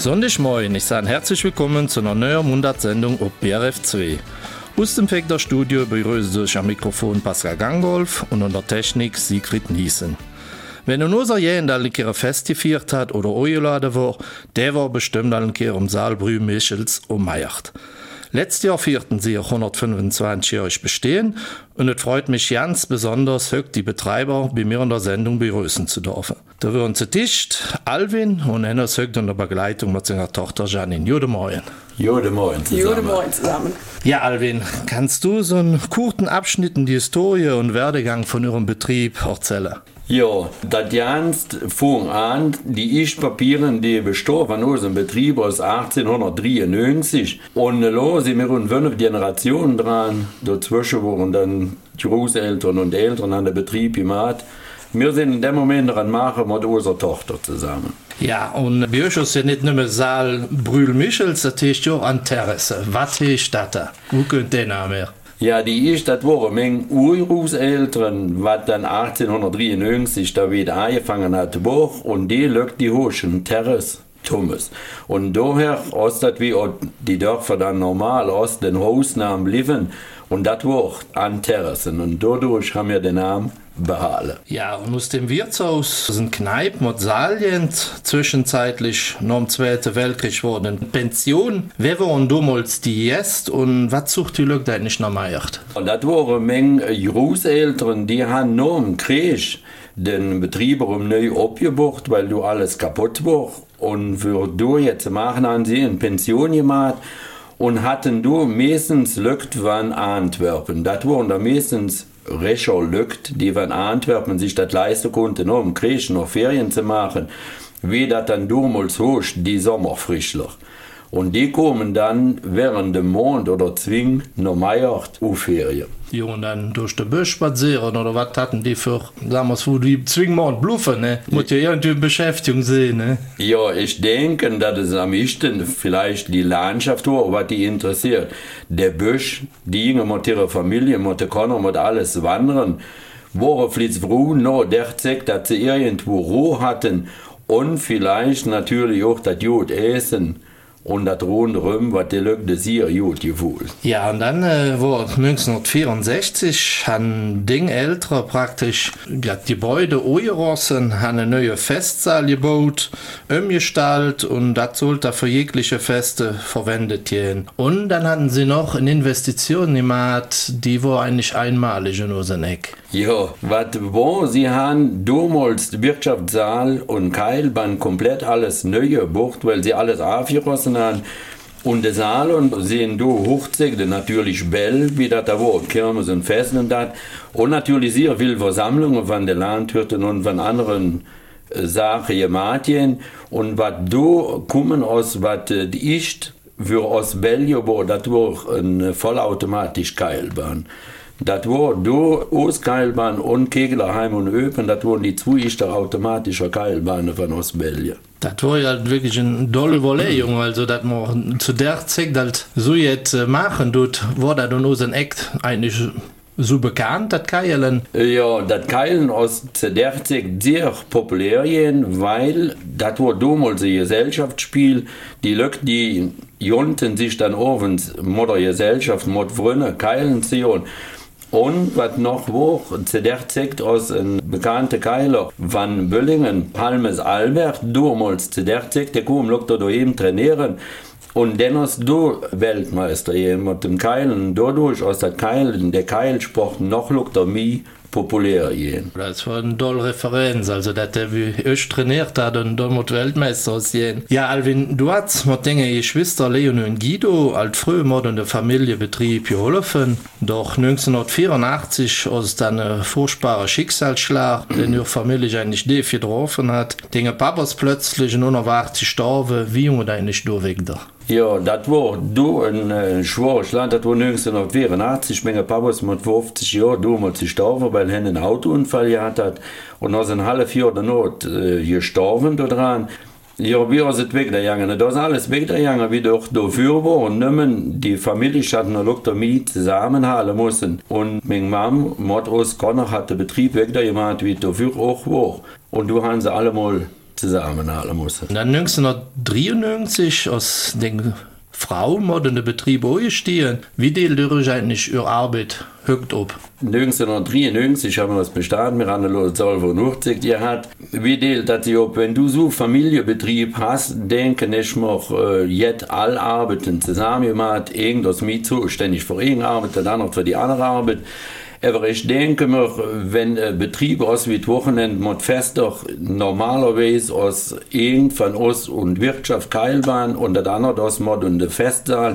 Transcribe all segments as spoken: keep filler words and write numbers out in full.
Sonntagmorgen, ich sage herzlich willkommen zu einer neuen Mundart-Sendung auf B R F zwei. Aus dem Fekter-Studio begrüße ich am Mikrofon Pascal Gangolf und an der Technik Siegfried Niesen. Wenn nun unser Jäh in der Likere Fest gefeiert hat oder eingeladen war, der war bestimmt ein Kehr um Saalbrü Michels um Meiert. Letztes Jahr feierten sie ihr hundertfünfundzwanzigjähriges Bestehen und es freut mich ganz besonders, heute die Betreiber bei mir in der Sendung begrüßen zu dürfen. Da würden zu Tisch Alvin und Hennes heute in der Begleitung mit seiner Tochter Janine. Guten Morgen. Guten Morgen zusammen. Guten Morgen zusammen. Ja, Alvin, kannst du so einen kurzen Abschnitt in die Historie und Werdegang von eurem Betrieb erzählen? Ja, das Ganze fing an, die Ich-Papieren, die bestehen von unserem Betrieb aus achtzehnhundertdreiundneunzig. Und da sind wir rund fünf Generationen dran. Dazwischen waren dann die Großeltern und Eltern an den Betrieb gemacht. Wir sind in dem Moment dran machen mit unserer Tochter zusammen. Ja, und bei euch ist ja nicht nur Saal Brühl Michels, das heißt ja auch an Terrasse. Was heißt das da? Wo könnt ihr Name her? Ja, die ist, das waren meine Urgroßeltern, was dann achtzehnhundertdreiundneunzig da wieder angefangen hat, Buch, und die lückt die Hoschen, Terrace, Thomas. Und daher ist das wie die Dörfer dann normal aus den Hausnamen blieben, und das war an Terrassen, und dadurch haben wir den Namen behalten. Ja, und aus dem Wirtshaus sind Kneipen und Salien zwischenzeitlich nach dem Zweiten Weltkrieg wurden Pension. Wer waren damals die Gäste und was sucht die Leute eigentlich noch meiert? Und das waren Menge Großeltern, die haben nach dem Krieg den Betrieb um neu abgebaut, weil du alles kaputt war. Und für du jetzt machen haben sie eine Pension gemacht und hatten du meistens Lückt von Antwerpen. Das waren da meistens Recher Lückt, die von Antwerpen sich das leisten konnten, um im Krieg noch Ferien zu machen, wie das dann damals hoch, die Sommerfrischler. Und die kommen dann während dem Mond oder Zwing noch meiert auf Ferien. Ja, und dann durch den Busch spazieren oder was hatten die für, sagen wir so, die Zwingmond bluffen, ne? Muss ja irgendwie Beschäftigung sehen, ne? Ja, ich denke, dass es am meisten vielleicht die Landschaft war, was die interessiert. Der Busch, die gingen mit ihrer Familie, mit der Konner, mit alles wandern, waren vielleicht froh, noch der Zeit, dass sie irgendwo Ruhe hatten und vielleicht natürlich auch das gut essen. Und das rundherum, was die Leute sehr gut gefühlt. Ja, und dann äh, war neunzehnhundertvierundsechzig, haben die Eltern praktisch ja, die Gebäude angerossen, haben eine neue Festsaal gebaut, umgestaltet und das sollte für jegliche Feste verwendet werden. Und dann hatten sie noch eine Investition gemacht, die war eigentlich einmalig in unserem Eck. Ja, was war, sie haben damals die Wirtschaftssaal und Keilbahn komplett alles neu gebaut, weil sie alles aufgerissen haben. Und der Saal und sehen du Hochzeiten, natürlich Bell, wie das da war, Kirmes und Festen und das. Und natürlich sehr viele Versammlungen von den Landwirten und von anderen äh, Sachen gemacht. Und was da kommen aus, was äh, die ist, für aus Belgien war, das war eine vollautomatische Keilbahn. Das war da Ostkeilbahn und Keglerheim und Öpen, das waren die zwei ersten automatischen Keilbahnen von Ostbelgien. Das war ja wirklich eine tolle Überlegung, also dass man zu der Zeit das so jetzt machen tut, war das in unserem Eck eigentlich so bekannt, das Keilen? Ja, das Keilen aus der Zeit sehr populär, weil das war damals ein Gesellschaftsspiel. Die Leute, die jonten sich dann abends mit der Gesellschaft, mit Freunden Keilen ziehen. Und was noch war, zu der Zeit aus ein bekannter Keiler von Böllingen, Palmes Albert, damals zu der Zeit, der kam da daheim trainieren. Und dann hast du Weltmeister mit dem Keilen, dadurch aus der Keilen, der Keilsport noch da mehr populär gehen. Das war eine tolle Referenz, also dass der wie euch trainiert hat und dann mit Weltmeister aussehen. Ja, Alvin, du hast mit deinen Geschwistern Leonie und Guido als früh mit in den Familienbetrieb geholfen. Doch neunzehnhundertvierundachtzig ist dann ein furchtbarer Schicksalsschlag, den ihre Familie eigentlich nie getroffen hat. Deine Papas plötzlich unerwartet gestorben. Wie jung eigentlich du weg da? Ja, das war du ein äh, schwerer Schlag, das war neunzehnhundertvierundachtzig. Meine Papa ist mit fünfzig Jahren damals gestorben, weil er einen Autounfall gehabt hat. Und aus einem halben Jahr danach äh, gestorben daran. Ja, wie ist es weggegangen? Das ist alles weggegangen, wie doch dafür war. Und nicht die Familie hat eine Loktomie zusammenhalten müssen. Und meine Mama, mit uns Connor, hat den Betrieb weggemacht, wie dafür auch war. Und du haben sie alle mal zusammenhalten müssen. Und dann neunzehnhundertdreiundneunzig aus den Frauen in den Betrieb stehen. Wie teilt ihr eigentlich ihre Arbeit hückt ab? neunzehnhundertdreiundneunzig haben wir das bestanden, wir haben eine Zahl von achtzig gehabt. Wie teilt das sich ab? Wenn du so Familienbetrieb hast, denke ich mir, äh, jetzt alle Arbeiten zusammen gemacht, irgendwas mit zuständig für irgendeine Arbeit, der andere für die andere Arbeit. Aber ich denke mir, wenn ein Betrieb aus wie das Wochenende mit fest doch normalerweise aus irgend von uns und Wirtschaft Keilbahn und das andere aus mit und der Festsaal,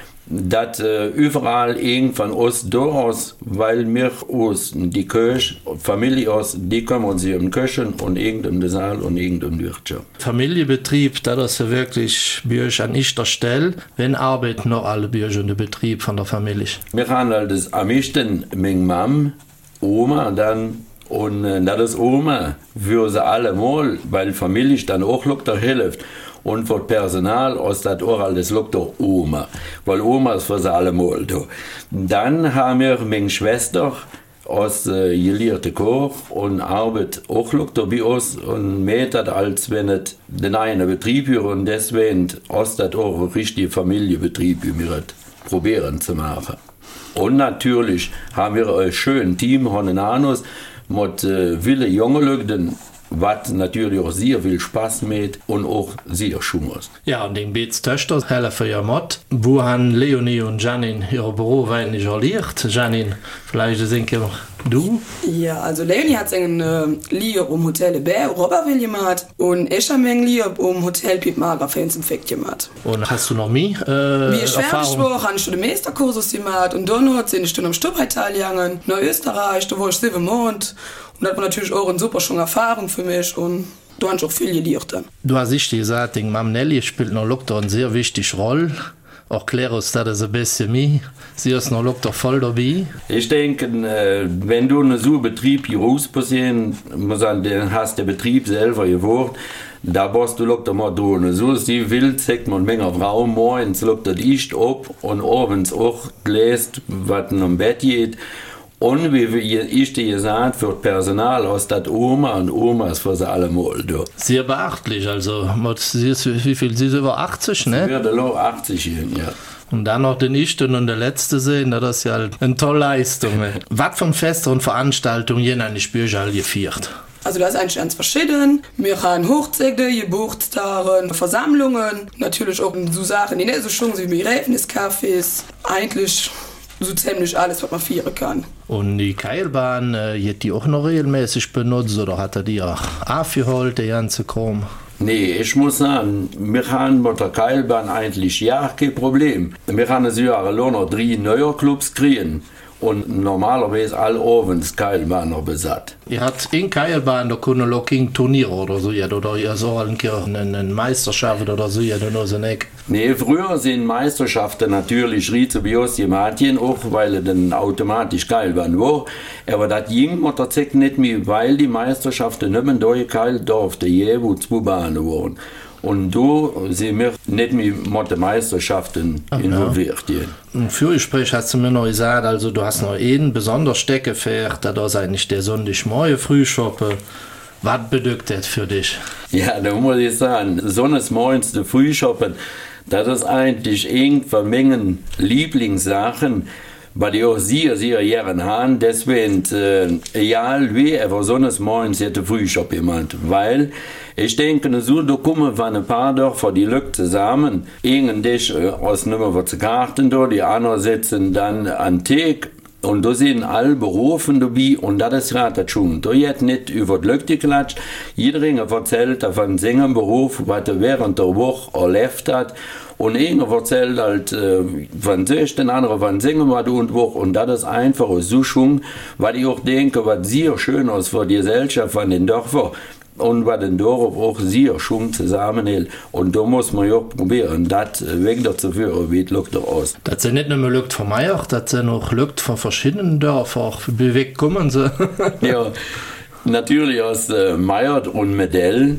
dass äh, überall irgend von uns da aus, weil wir aus die Kirche, Familie aus, die kümmern sich um Küchen und irgend um den Saal und irgend um die Wirtschaft. Familienbetrieb, das ist ja wirklich bei euch an erster Stelle, wenn arbeiten noch alle bei euch in den Betrieb von der Familie? Wir haben halt das am meisten mit Mom, Oma und dann und äh, das ist Oma für sie alle mal, weil Familie dann auch noch da hilft. Und für das Personal aus das auch das liegt doch Oma, weil Oma ist für sie alle mal da. Dann haben wir meine Schwester aus äh, gelehrte Koch und arbeitet auch liegt da bei uns und mehr als wenn es den einen Betrieb ist und deswegen aus das auch ein richtiger Familienbetrieb, wie wir das probieren zu machen. Und natürlich haben wir ein schönes Team, Honenanus, mit äh, vielen jungen Leuten, was natürlich auch sehr viel Spaß macht und auch sehr schön ist. Ja, und den Beats Töchter helfen ja mit. Wo haben Leonie und Janine ihre Beruf eigentlich erlebt? Janine, vielleicht sind du? Ja, also Leonie hat seine äh, Liebe um Hotel Bär, Robberville gemacht und ich habe meine Liebe um Hotel Piet Mager Fans im Fekt gemacht. Und hast du noch mehr äh, Wie ich fertig war, habe ich schon den Meisterkursus gemacht und dann sind ich dann am Stubreital gegangen, nach Österreich, da war ich sieben Monate. Und das war natürlich auch eine super schöne Erfahrung für mich und du hast auch viel gelernt dann. Du hast richtig gesagt, die Mam Nelly spielt noch Doktor eine sehr wichtige Rolle. Auch Claire ist das ein bisschen mehr. Sie ist noch Doktor voll dabei. Ich denke, wenn du einen so Betrieb hier rauspassieren, muss sagen, dann hast der Betrieb selber geworden. Da brauchst du Doktor mal tun. So ist die Wild, sagt man, wenn eine Frau morgens lockt das Licht ab und abends auch lässt, was am Bett geht. Und wie ich dir gesagt, für das Personal aus das Oma und Oma ist für sie alle mal da. Sehr beachtlich, also sie ist, wie viel, sie ist über achtzig, ne? Sie wird auch achtzig hin, ja. Und dann noch den Ersten und der Letzte sehen, das ist ja eine tolle Leistung. Was von Feste und Veranstaltungen hier an die Spürschall gefeiert? Also das ist eigentlich ganz verschieden. Wir haben Hochzeiten, Geburtstage, Versammlungen, natürlich auch so Sachen, die nicht so schön sind wie Begräbniscafés. Eigentlich so ziemlich alles, was man feiern kann. Und die Keilbahn, äh, wird die auch noch regelmäßig benutzt oder hat er die auch aufgeholt, die ganze Kram? Nee, ich muss sagen, wir haben mit der Keilbahn eigentlich ja kein Problem. Wir haben das Jahr noch drei neue Clubs kriegen. Und normalerweise alle abends Keilbahn noch besatt. Ihr habt in Keilbahn, da können noch kein Turnier oder so, oder ihr so eine Meisterschaft oder so, ja, nur so nicht. Nee, früher sind Meisterschaften natürlich Rizebios gemacht, auch weil es dann automatisch Keilbahn war. Aber das ging mit der Zeit nicht mehr, weil die Meisterschaften nicht mehr durchgekeilt durften, je wo zwei Bahnen waren. Und da sind wir nicht mehr mit den Meisterschaften Ach, involviert. Ja. Im Vorgespräch hast du mir noch gesagt, also du hast noch einen besonders Steckenpferd, da ist eigentlich der Sonntagmorgen Frühschoppe. Was bedeutet das für dich? Ja, da muss ich sagen, Sonntagsmorgens der Frühschoppen, das ist eigentlich irgendwann Mengen Lieblingssachen, weil ich auch sehr, sehr gerne habe. Deswegen, äh, egal wie, aber Sonntagsmorgens hätte Frühschopp jemand, weil ich denke, so, da kommen wir ein paar Dörfer, die Leute zusammen, irgendein Tisch äh, aus Nummer was zu Karten da, die anderen sitzen dann an Thek und da sind alle Berufen dabei und das ist gerade das schon. Da wird nicht über die Leute geklatscht, jeder erzählt von seinem Beruf, was er während der Woche erlebt hat. Und einer erzählt halt äh, von sich, den anderen von singen was und wo. Und das ist einfach so schön, weil ich auch denke, was sehr schön ist für die Gesellschaft von den Dörfern und was den Dorf auch sehr schön zusammenhält. Und da muss man ja auch probieren, das wieder zu führen, wie es Leute aus. Das sind nicht nur Leute von Meier, das sind auch Leute von verschiedenen Dörfern. Wie weg kommen sie? Ja, natürlich aus äh, Meier und Medell.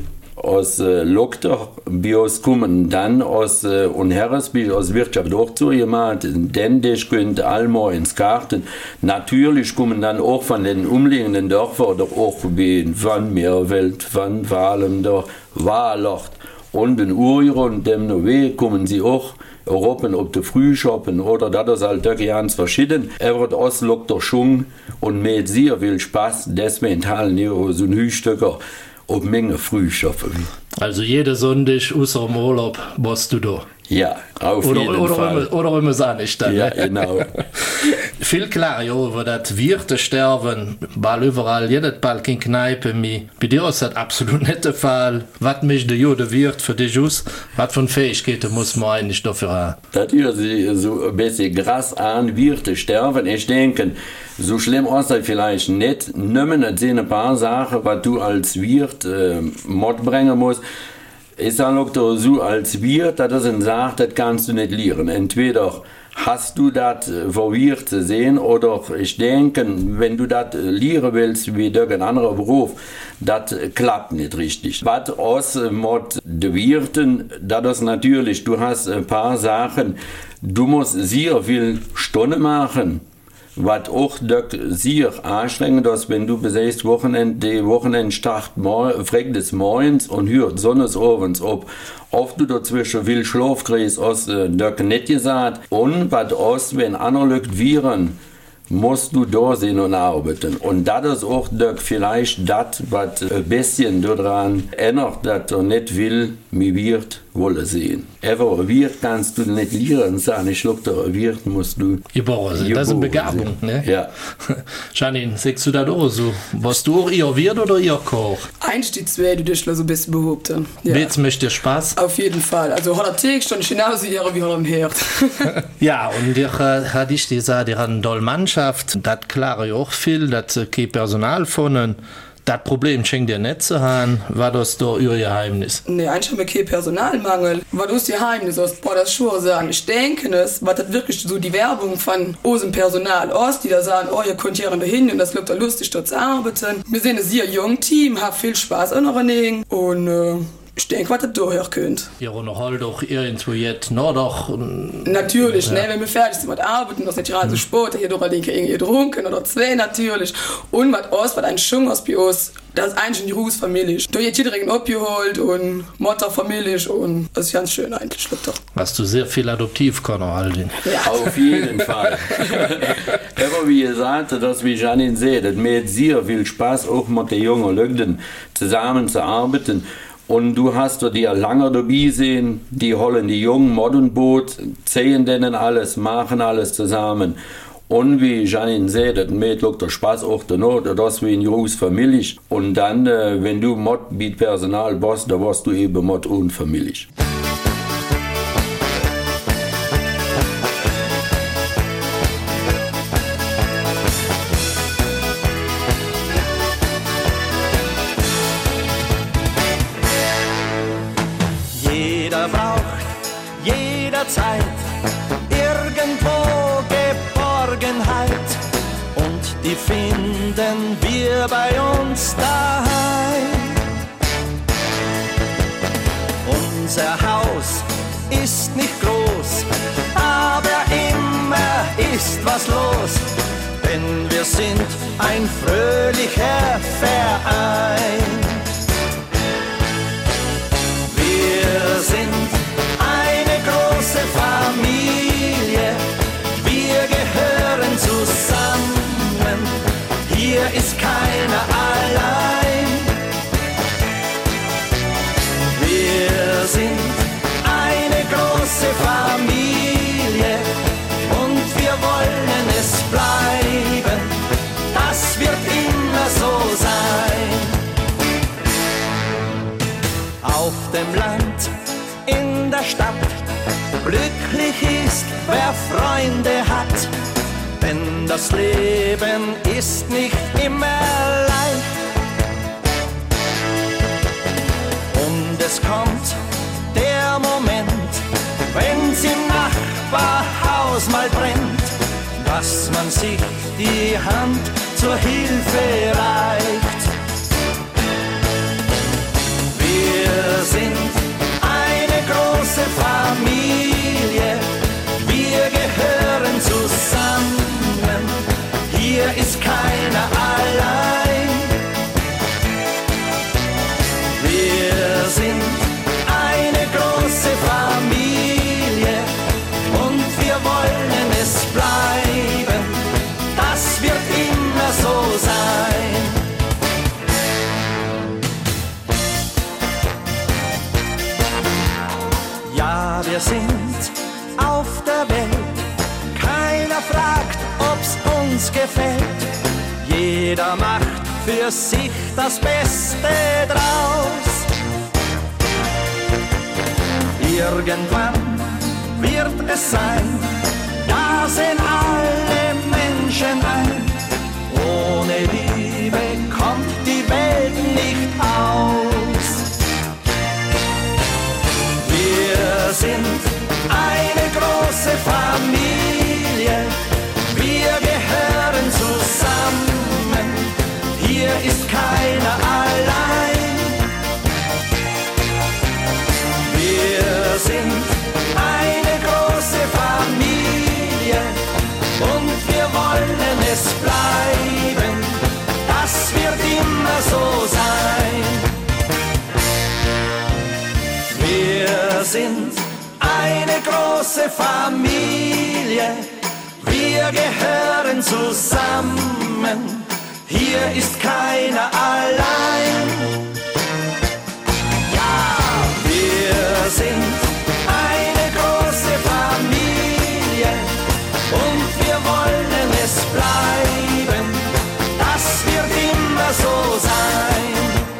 aus äh, Lokter, Bios kommen dann aus äh, und Herresbild aus Wirtschaft auch zu jemand, denn das könnt allmal ins Karten. Natürlich kommen dann auch von den umliegenden Dörfern oder auch wie von Meerwelt, von Wahlen, der Wahlocht und den Urion, dem Nowe kommen sie auch. Europa ob de Frühschoppen oder das ist halt ganz verschieden. Er wird aus Lokter Schung und mit sehr viel Spaß, deswegen teilen wir so ein Hüstöcker ob Menge Frühschoppen. Also jede Sonntag außer im Urlaub warst du da? Ja, auf oder, jeden oder Fall. Immer, oder immer sah nicht dann. Ja, genau. Viel klar, ja, wo das Wirte sterben, weil überall, jedes Ball kein Kneipe mehr. Bei dir ist das absolut nicht der Fall. Was mich der Jude wird für dich aus, was von Fähigkeiten muss man eigentlich dafür haben? Das hört sich so ein bisschen krass an, Wirte sterben. Ich denke, so schlimm ist das vielleicht nicht. Nehmen das sind ein paar Sachen, was du als Wirt äh, mitbringen musst. Ich sage auch so, als Wirt, das ist ein Sach, das kannst du nicht lernen. Entweder hast du das vor Wirt zu sehen oder ich denke, wenn du das lernen willst, wie irgendein anderer Beruf, das klappt nicht richtig. Was aus mit den Wirten, das ist natürlich, du hast ein paar Sachen, du musst sehr viel Stunden machen. Was auch sehr anstrengend ist, wenn du besagst, Wochenende, die Wochenende startet fragt des Morgens und hört Sonnensabends ob. Oft du dazwischen viel Schlaf kriegst, aus äh, nicht gesagt. Und was aus, wenn andere Leute viren, musst du da sein und arbeiten. Und das ist auch vielleicht das, was ein bisschen daran ändert, dass er nicht will, mir wird wollen sehen. Aber wird kannst du nicht lernen, sagen, ich glaube, der wird musst du geboren sein. Das ist eine Begabung, ne? Ja. Janine, sagst du das auch so? Warst du auch ihr Wirt oder ihr Koch? Einstiegswert, du dich so ein bisschen behaupten. Ja. Jetzt möchte dir Spaß? Auf jeden Fall. Also hat er Tag schon genauso ihre wie er am Herd. Ja, und ich äh, hatte ich gesagt, die haben eine tolle Mannschaft. Das klare ja auch viel, dass äh, kein Personal von. Das Problem schenkt dir nicht zu haben. War das da ihr Geheimnis? Nee, eigentlich haben wir keinen Personalmangel. Was ist das Geheimnis? Boah, das schon sagen. Ich denke es, was das wirklich so die Werbung von unserem Personal aus, die da sagen, oh, ihr könnt hier hin und das läuft da lustig dort zu arbeiten. Wir sind ein sehr junges Team, haben viel Spaß an euren Dingen und äh, ich denke, was ihr daher könnt. Ja, und halt doch irgendwo jetzt noch doch. Natürlich, ja. Ne, wenn wir fertig sind mit Arbeiten, das ist nicht gerade so Sport, hier doch ein irgendwie getrunken oder zwei natürlich. Und was aus, was ein Schung aus bei uns, das ist eigentlich die Ruhsfamilie. Da wird jeder abgeholt und Mutterfamilie und das ist ganz schön eigentlich. Doch. Hast du sehr viel Adoptivkonner, Aldin. Ja. Auf jeden Fall. Aber wie ihr sagte, dass wie Janine seht, es macht sehr viel Spaß, auch mit den jungen Leuten zusammen zu arbeiten. Und du hast da die lange dabei sehen, die holen die jungen Moddenboot, zählen denen alles, machen alles zusammen. Und wie Janine sagt, das macht der Spaß auch der Not, das wie eine große Familie. Und dann, wenn du Mod mit Personal bist, da warst du eben Mod und Familie. Zeit, irgendwo Geborgenheit und die finden wir bei uns daheim. Unser Haus ist nicht groß, aber immer ist was los, denn wir sind ein fröhlicher Verein. Wir sind Familie, wir gehören zusammen, hier ist keiner allein. Wir sind eine große Familie und wir wollen es bleiben, das wird immer so sein. Auf dem Land, in der Stadt, glücklich ist, wer Freunde hat, denn das Leben ist nicht immer leicht. Und es kommt der Moment, wenn's im Nachbarhaus mal brennt, dass man sich die Hand zur Hilfe reicht. Wir hier ist keiner allein. Wir sind eine große Familie und wir wollen es bleiben, das wird immer so sein. Ja, wir sind auf der Welt, keiner fragt, ob's uns gefällt. Jeder macht für sich das Beste draus. Irgendwann wird es sein, da sehen alle Menschen ein. Ohne Liebe kommt die Welt nicht aus. Wir sind eine große Familie, wir gehören zusammen, hier ist keiner allein. Wir sind eine große Familie und wir wollen es bleiben, das wird immer so sein. Wir sind eine große Familie, wir gehören zusammen, hier ist keiner allein. Ja, wir sind eine große Familie und wir wollen es bleiben, das wird immer so sein.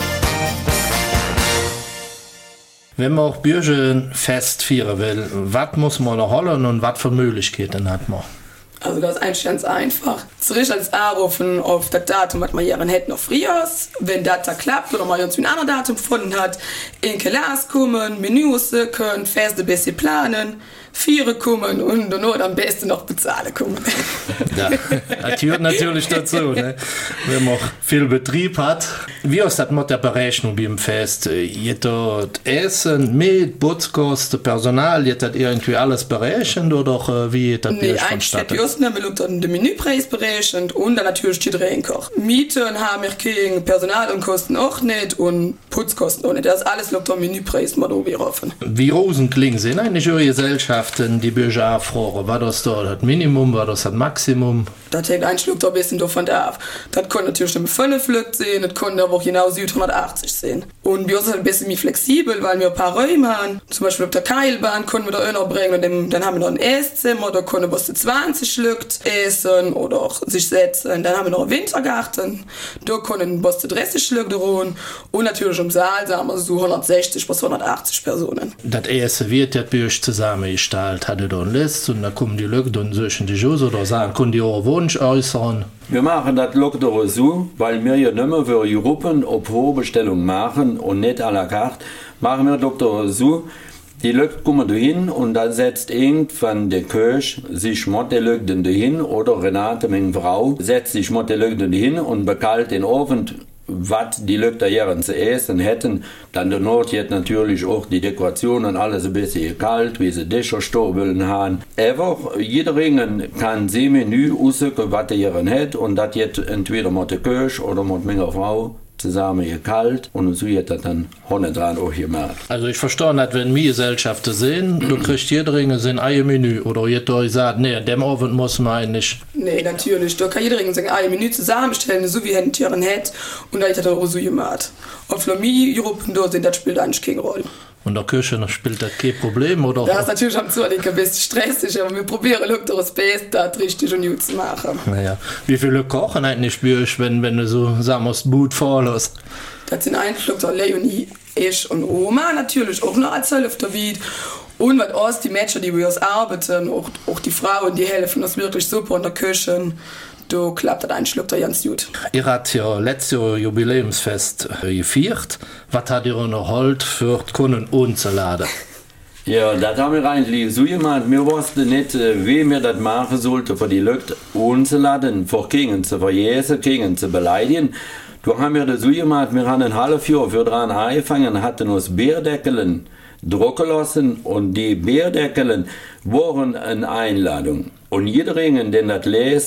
Wenn man auch Bürgerfest feiern will, was muss man noch holen und was für Möglichkeiten hat man? Also das ist eigentlich ganz einfach. Zurück als anrufen auf das Datum, was man hier hätten noch früher. Wenn das da klappt oder man uns ein anderes Datum gefunden hat, in Kelas kommen, Menüs können, Feste ein bisschen planen, Viere kommen und nur am besten noch bezahlen kommen. Ja, das gehört natürlich dazu, ne? Wenn man viel Betrieb hat. Wie ist das mit der Berechnung beim Fest? Geht dort Essen, mit, Putzkosten, Personal, geht das irgendwie alles berechnet oder wie geht das nee, vonstatten? Nee, wir schauen den Menüpreis berechnet und dann natürlich die Drehkoch. Mieten haben wir gegen Personal und Kosten auch nicht und Putzkosten auch nicht. Das ist alles auf den Menüpreis mal offen. Wie Rosen klingen sind eigentlich eure Gesellschaft? Die Bürger abfragen, war das da das Minimum, war das das Maximum? Das hängt ein Schluck da ein bisschen davon ab. Das kann natürlich nicht fünf Flüge sehen, das kann aber auch genau hundertachtzig sehen. Und wir sind ein bisschen mehr flexibel, weil wir ein paar Räume haben. Zum Beispiel auf der Keilbahn können wir da einer bringen und dann, dann haben wir noch ein Esszimmer, da können wir bis zu zwanzig Schlücke essen oder auch sich setzen. Dann haben wir noch einen Wintergarten, da können bis zu dreißig Schlücke drohen. Und natürlich im Saal sagen wir so hundertsechzig bis hundertachtzig Personen. Das erste wird das Bürger zusammengestellt. Hatte da eine Liste und dann kommen die Leute und suchen die Schuss oder sagen, können die ihren Wunsch äußern? Wir machen das Loktor so, weil wir ja nicht mehr für Gruppen auf Vorbestellung machen und nicht à la carte, machen wir Doktor so, die Leute kommen da hin und da setzt irgendwann der Köch sich mit den Leuten dahin oder Renate, meine Frau, setzt sich mit den Leuten dahin und bekalt den Abend, was die Leute hier zu essen hätten. Dann der Nord jetzt natürlich auch die Dekorationen, alles ein bisschen kalt, wie sie Dächer stobeln haben. Aber jeder Ringen kann sein Menü aussuchen, was er hier hat und das jetzt entweder mit der Köch oder mit meiner Frau zusammen gekalt und so wird das dann hundert dran auch gemacht. Also ich verstehe nicht, wenn wir Gesellschaften sehen, du kriegst jeder Ringe sein eigenes Menü oder jeder sagt, nee, dem Abend muss man eigentlich. Nee, natürlich, da kann jeder Ringe sein eigenes Menü zusammenstellen, so wie er Tieren hat und da hat er auch so gemacht. Und für mich, Gruppen da sind, das spielt eigentlich keine Rolle. Und der Küche spielt das kein Problem, oder? Das ist natürlich am Zuhören ein bisschen stressig, aber wir probieren wirklich das Beste, das richtig und gut zu machen. Naja, wie viele kochen eigentlich spürst, wenn, wenn du so, sagen wir, Boot vorlässt? Das sind eigentlich Doktor Leonie, ich und Oma, natürlich auch noch als Hälfte David. Und was aus die Mädchen, die wir uns arbeiten, auch, auch die Frauen, die helfen uns wirklich super in der Küche. Da klappt das ein Schluck da ganz gut. Ihr habt ja letztes Jahr Jubiläumsfest gefeiert. Was hat ihr noch halt für die Kunden einzuladen? Ja, das haben wir eigentlich so gemacht. Wir wussten nicht, wie wir das machen sollten, für die Leute einzuladen, für Kinder zu verjähren, Kinder zu beleidigen. Da haben wir das so gemacht, wir haben ein halbes Jahr für dran angefangen, hatten uns Bierdeckeln drucken lassen und die Bierdeckeln waren eine Einladung. Und jeder, der das liest,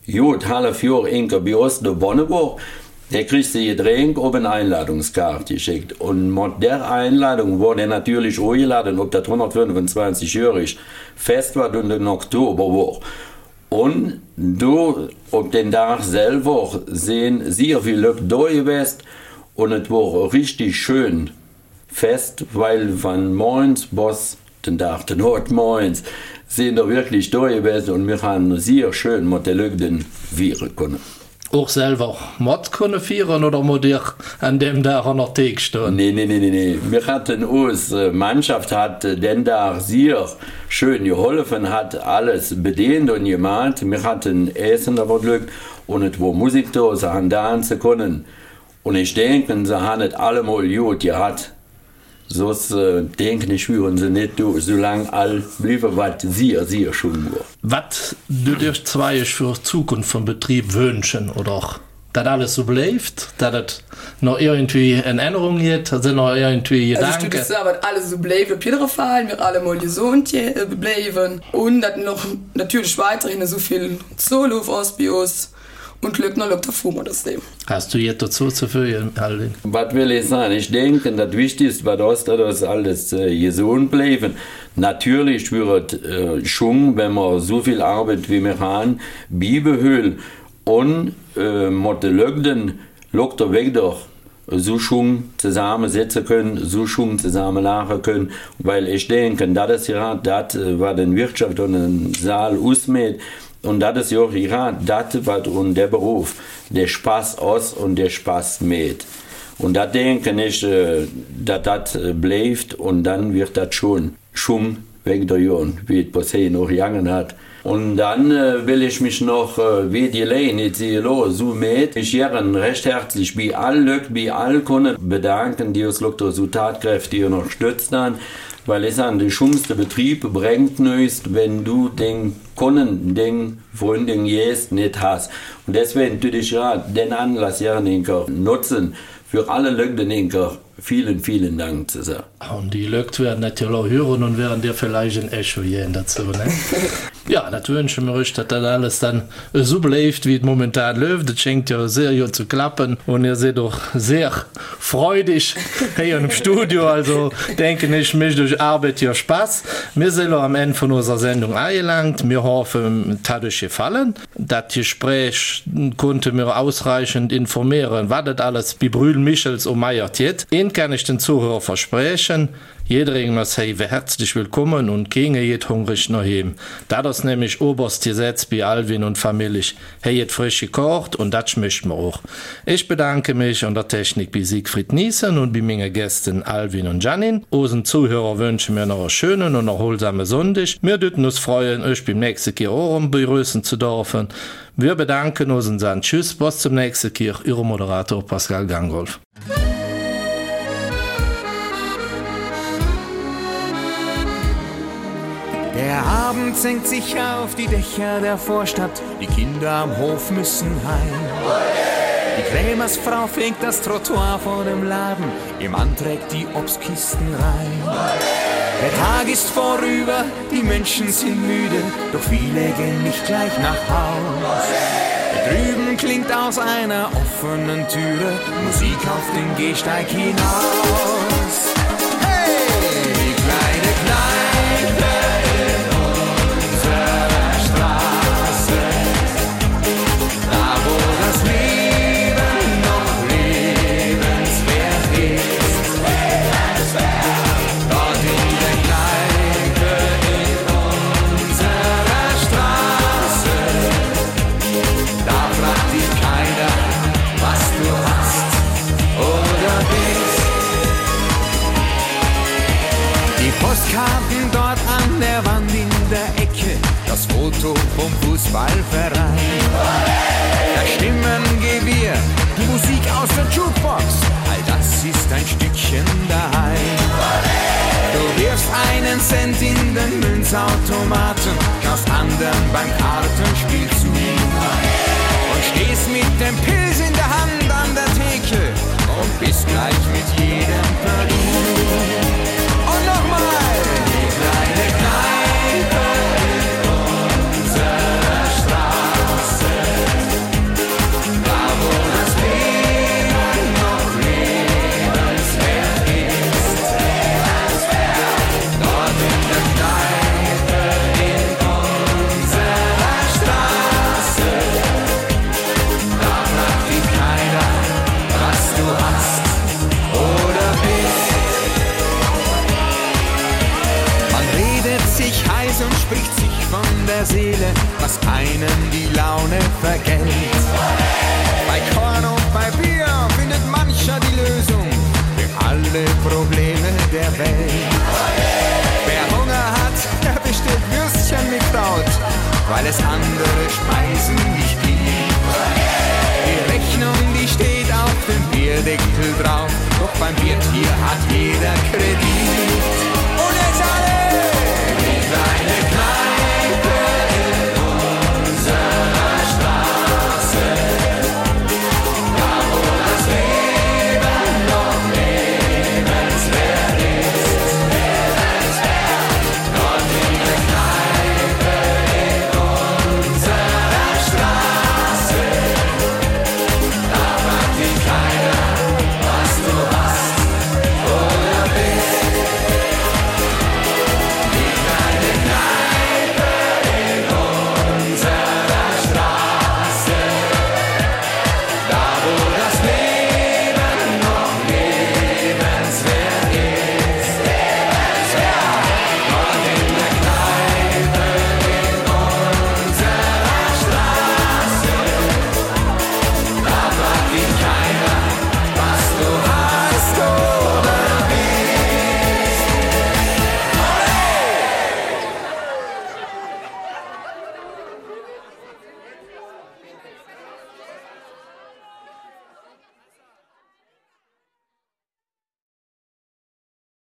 Jod, halb Jahr Inker bei uns in Bonneburg, der kriegt sich Getränk auf eine Einladungskarte geschickt. Und mit der Einladung wurde er natürlich eingeladen, ob das hundertfünfundzwanzig-jährig Fest war und im Oktober war. Und du, auf den Tag selber, sehen sehr viele Leute da gewesen und es war richtig schön Fest, weil von morgens bis den Tag, den Ort morgens, sind da wirklich da gewesen und wir haben sehr schön mit den Leuten feiern können. Auch selber Mod können feiern oder muss ich an dem Tag an der Theke stehen? Nee, nee, nee, nee, nee. Wir hatten uns, die Mannschaft hat den Tag sehr schön geholfen, hat alles bedient und gemalt. Wir hatten Essen, da war Glück und es war Musik da, sie haben tanzen können. Und ich denke, sie haben es allemal gut gehabt. Sonst äh, denke ich, führen sie nicht durch, solange all blieben, was sehr, sehr schön war. Was du dir zwei für die Zukunft vom Betrieb wünschen oder auch, dass alles so bleibt, dass es noch irgendwie eine Änderung gibt, dass es noch irgendwie Gedanken... Also ich würde sagen, alles so bleibt, auf jeden Fall, wir alle mal gesund bleiben und dass noch natürlich weiterhin so viel Solo auf uns bei uns und Glück noch Glück davor das Leben. Hast du jetzt dazu zu fügen, Alvin? Was will ich sagen? Ich denke, das Wichtigste, was das, dass alles äh, gesund bleiben. Natürlich wird äh, schon, wenn wir so viel Arbeit wie wir haben, Bibelhöhl und äh, mit den Leuten, Doktor weg doch, so schon zusammensetzen können, so schon zusammen lachen können, weil ich denke, das ist ja das, was den Wirtschaft und den Saal ausmacht. Und das ist ja auch ja, das, was und der Beruf, der Spaß aus und der Spaß mit. Und da denke ich, dass das bleibt und dann wird das schon, schon weg der Jahren, wie es bisher noch gegangen hat. Und dann äh, will ich mich noch, äh, wie die Leine, die so mit, ich gern recht herzlich bei allen Leuten, bei allen Kunden bedanken, die uns so tatkräftig unterstützt haben. Weil es an die schönste Betrieb bringt nicht, wenn du den Kunden, den Freundin jetzt nicht hast. Und deswegen würde ich ja den Anlass ja nutzen, für alle Leute vielen, vielen Dank zu sagen. Und die Leute werden natürlich auch hören und werden dir vielleicht ein Echo gehen dazu. Ne? Ja, das wünsche ich mir, dass das alles dann so bleibt, wie es momentan läuft. Das scheint ja sehr gut zu klappen und ihr seid doch sehr freudig hier im Studio. Also denke ich, mich durch Arbeit ja Spaß. Wir sind am Ende von unserer Sendung angelangt. Wir hoffen, es hat euch gefallen. Das Gespräch konnte mir ausreichend informieren, was das alles bei Brühl Michels und Meier tät. Den kann ich den Zuhörer versprechen. Jeder muss hey, herzlich willkommen und keiner geht hungrig nach ihm. Da das nämlich oberst Gesetz bei Alvin und Familie. Hey, jetzt frisch gekocht und das schmeckt mir auch. Ich bedanke mich an der Technik bei Siegfried Niesen und bei meinen Gästen Alvin und Janin. Unseren Zuhörer wünschen mir noch einen schönen und erholsamen Sonntag. Wir dürfen uns freuen, euch beim nächsten Jahr auch begrüßen zu dürfen. Wir bedanken uns und sagen Tschüss, bis zum nächsten Jahr. Ihr Moderator Pascal Gangolf. Der Abend senkt sich auf die Dächer der Vorstadt, die Kinder am Hof müssen heim. Die Krämersfrau fegt das Trottoir vor dem Laden, ihr Mann trägt die Obstkisten rein. Der Tag ist vorüber, die Menschen sind müde, doch viele gehen nicht gleich nach Haus. Drüben klingt aus einer offenen Türe Musik auf den Gehsteig hinaus. Hey, die kleine Kneipe in unserer Straße, da wo das Leben noch lebenswert ist. Dort in der Kneipe in unserer Straße, da fragt dich keiner, was du hast oder bist. Die Postkarten dort an der Wand in der Ecke, das Foto vom Fußballverein. Da Stimmengewirr, die Musik aus der Jukebox, all das ist ein Stückchen daheim. Du wirfst einen Cent in den Münzautomaten, schaust anderen beim Kartenspiel zu und stehst mit dem Pilz in der Hand an der Theke und bist gleich mit jedem verliebt. Und nochmal, die kleine Kneipe in unserer Straße, alle Probleme der Welt. Wer Hunger hat, der bestellt Würstchen mit Kraut, weil es andere Speisen nicht gibt. Die Rechnung, die steht auf dem Bierdeckel drauf, doch beim Wirt hier hat jeder Kredit. Und jetzt alle, wie eine